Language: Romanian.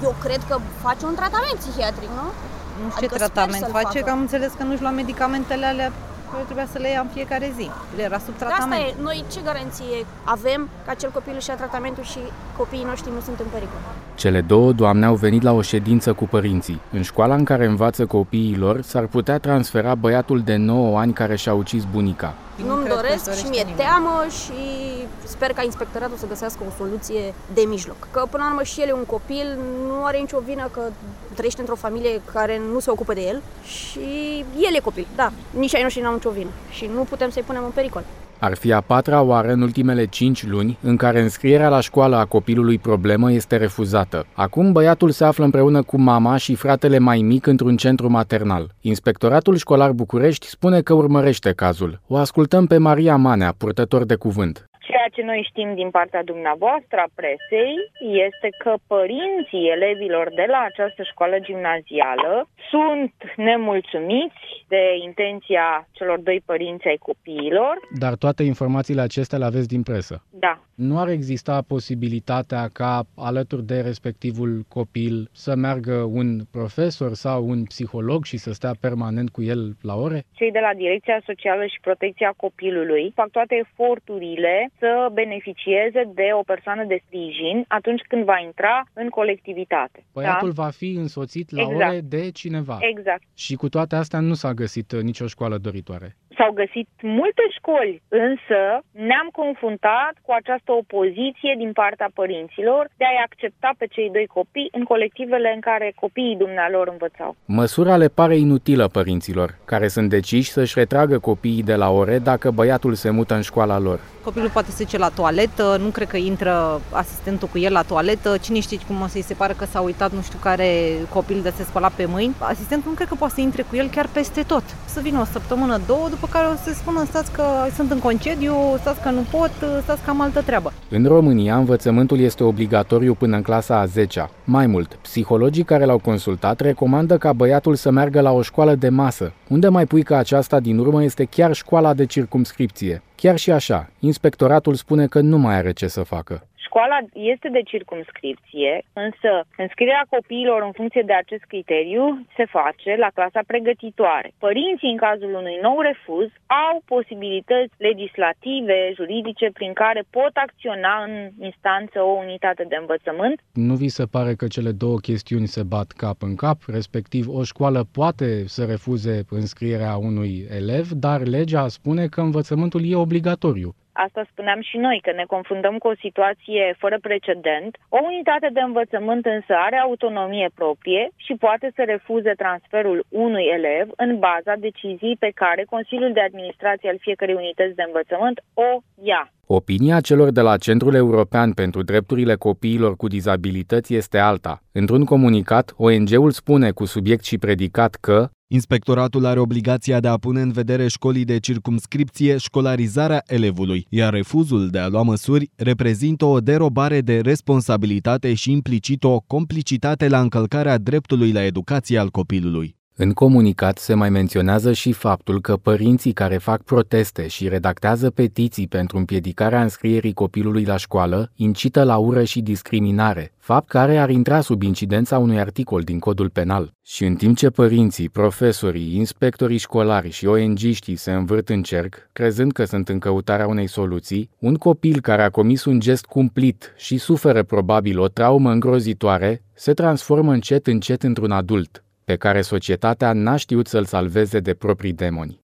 Eu cred că face un tratament psihiatric, nu? Nu știu ce tratament face, că am înțeles că nu-și lua medicamentele alea care trebuia să le ia în fiecare zi. Le era sub tratament. Asta e. Noi ce garanție avem că acel copil își ia tratamentul și copiii noștri nu sunt în pericol? Cele două doamne au venit la o ședință cu părinții. În școala în care învață copiii lor s-ar putea transfera băiatul de 9 ani care și-a ucis bunica. Nu-mi doresc și mi-e teamă și sper ca inspectoratul să găsească o soluție de mijloc. Că până la urmă și el e un copil, nu are nicio vină că trăiește într-o familie care nu se ocupă de el și el e copil, da. Nici ai noștri n-au nicio vină și nu putem să-i punem în pericol. Ar fi a 4-a oară în ultimele 5 luni în care înscrierea la școală a copilului problemă este refuzată. Acum băiatul se află împreună cu mama și fratele mai mic într-un centru maternal. Inspectoratul Școlar București spune că urmărește cazul. O ascultăm pe Maria Manea, purtător de cuvânt. Ceea ce noi știm din partea dumneavoastră a presei este că părinții elevilor de la această școală gimnazială sunt nemulțumiți de intenția celor doi părinți ai copiilor. Dar toate informațiile acestea le aveți din presă? Da. Nu ar exista posibilitatea ca alături de respectivul copil să meargă un profesor sau un psiholog și să stea permanent cu el la ore? Cei de la Direcția Socială și Protecția Copilului fac toate eforturile să beneficieze de o persoană de sprijin atunci când va intra în colectivitate. Băiatul va fi însoțit la ore de cineva. Exact. Și cu toate astea nu s-a găsit nicio școală doritoare. S-au găsit multe școli, însă ne-am confruntat cu această opoziție din partea părinților de a-i accepta pe cei doi copii în colectivele în care copiii dumnealor învățau. Măsura le pare inutilă părinților, care sunt deciși să-și retragă copiii de la ore dacă băiatul se mută în școala lor. Copilul poate să duce la toaletă, nu cred că intră asistentul cu el la toaletă, cine știe cum o să-i se pare că s-a uitat nu știu care copil de se spăla pe mâini. Asistentul nu cred că poate să intre cu el chiar peste tot. Să vină o săptămână, două, după care o să spună stați că sunt în concediu, stați că nu pot, stați că am altă treabă. În România, învățământul este obligatoriu până în clasa a 10-a. Mai mult, psihologii care l-au consultat recomandă ca băiatul să meargă la o școală de masă, unde mai pui că aceasta din urmă este chiar școala de circumscripție. Chiar și așa, inspectoratul spune că nu mai are ce să facă. Școala este de circumscripție, însă înscrierea copiilor în funcție de acest criteriu se face la clasa pregătitoare. Părinții, în cazul unui nou refuz, au posibilități legislative, juridice, prin care pot acționa în instanță o unitate de învățământ. Nu vi se pare că cele două chestiuni se bat cap în cap? Respectiv, o școală poate să refuze înscrierea unui elev, dar legea spune că învățământul e obligatoriu. Asta spuneam și noi, că ne confruntăm cu o situație fără precedent. O unitate de învățământ însă are autonomie proprie și poate să refuze transferul unui elev în baza deciziei pe care Consiliul de Administrație al fiecărei unități de învățământ o ia. Opinia celor de la Centrul European pentru Drepturile Copiilor cu Dizabilități este alta. Într-un comunicat, ONG-ul spune cu subiect și predicat că inspectoratul are obligația de a pune în vedere școlii de circumscripție școlarizarea elevului, iar refuzul de a lua măsuri reprezintă o derobare de responsabilitate și implicit o complicitate la încălcarea dreptului la educație al copilului. În comunicat se mai menționează și faptul că părinții care fac proteste și redactează petiții pentru împiedicarea înscrierii copilului la școală incită la ură și discriminare, fapt care ar intra sub incidența unui articol din Codul Penal. Și în timp ce părinții, profesorii, inspectorii școlari și ONG-știi se învârt în cerc, crezând că sunt în căutarea unei soluții, un copil care a comis un gest cumplit și suferă probabil o traumă îngrozitoare, se transformă încet într-un adult, pe care societatea n-a știut să-l salveze de proprii demoni.